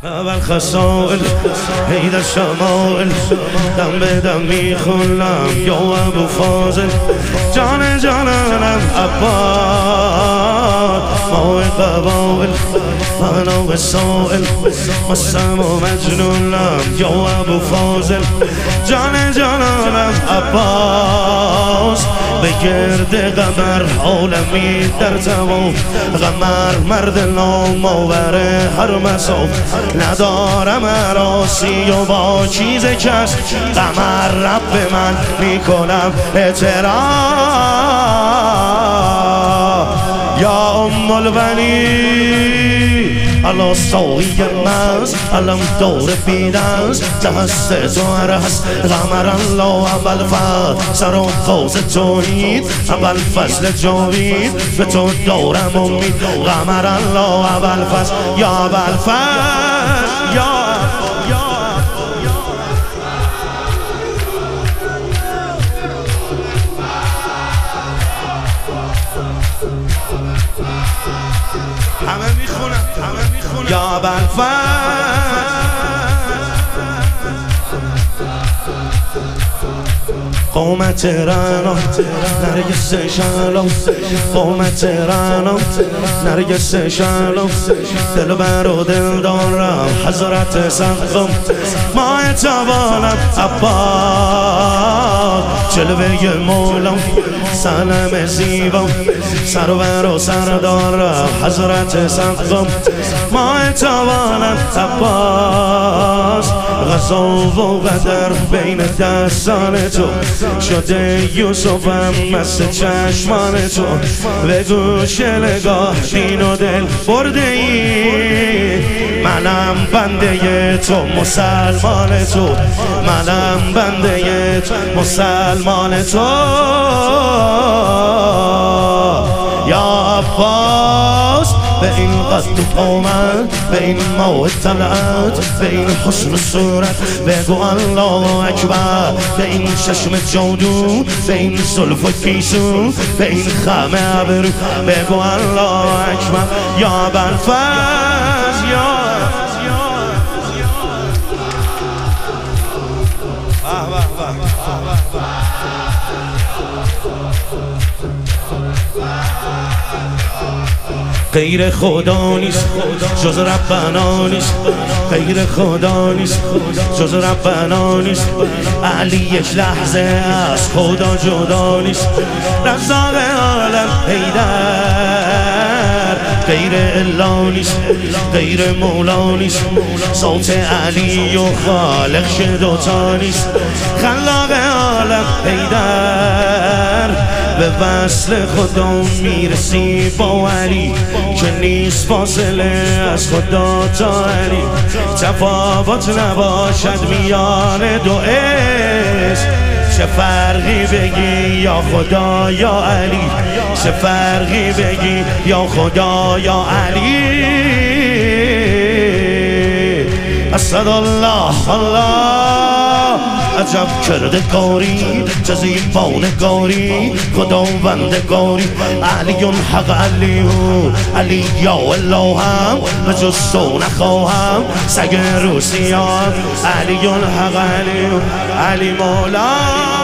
اول خسائل هیدر شمائل دم به دم میخونم یا ابو فاضل جان جانم عباد ماه قبائل انا وسائل مستم و مجنونم یا ابو فاضل جان جانم عباس به گرد قمر عالمی در تمام قمر مرد نامآور هر مساف ندارم عراسی و با چیز کس قمر رب من میکنم اعتراف یا ام البنی الان ساقی مز الان دور بیدنز دست تو هست قمر الله اول فصل سر و فوز توحید اول فصل جاوید به تو دارم امید قمر الله اول فصل یا اول فصل یا همه میخونم یا بلفن قومت رنا نرگس شلو قومت رنا نرگس شلو دل بر و دل دارم حضرت سقم ماه توانم عباد جلوه مولم سلام زیبا سرور و سردارم حضرت سقم ماه توانم عباس غذا و قدر بین دستان تو شده یوسفم مست چشمان تو به گوش نگاه دین و دل برده ای منم بنده تو مسلمان تو منم بنده تو مسلمان تو یا عباس به این قد آمد به این ماه طلعت به این حسن صورت بگو الله اکبر به این چشم جادو به این زلف و پیسو به این خم ابرو بگو الله اکبر یا بلفز یا غیر خدا نیست جز ربنا نیست غیر خدا نیست جز ربنا نیست علی یک لحظه از خدا جدا نیست رزاق عالم حیدر غیر الا نیست غیر مولا نیست صوت علی و خالق دوتا نیست خلاق عالم حیدر به وصل خدا میرسی با علی که نیست فاصله از خدا تا علی تفاوت نباشد میان دو اسم چه فرقی بگی یا خدا یا علی چه فرقی بگی یا خدا یا علی اسد الله الله عجب کردگاری چه زیبانگاری خداوندگاری علی حق علی علی یا الله هم به جز تو نخواهم سگ روسیان علی حق علی علی مولا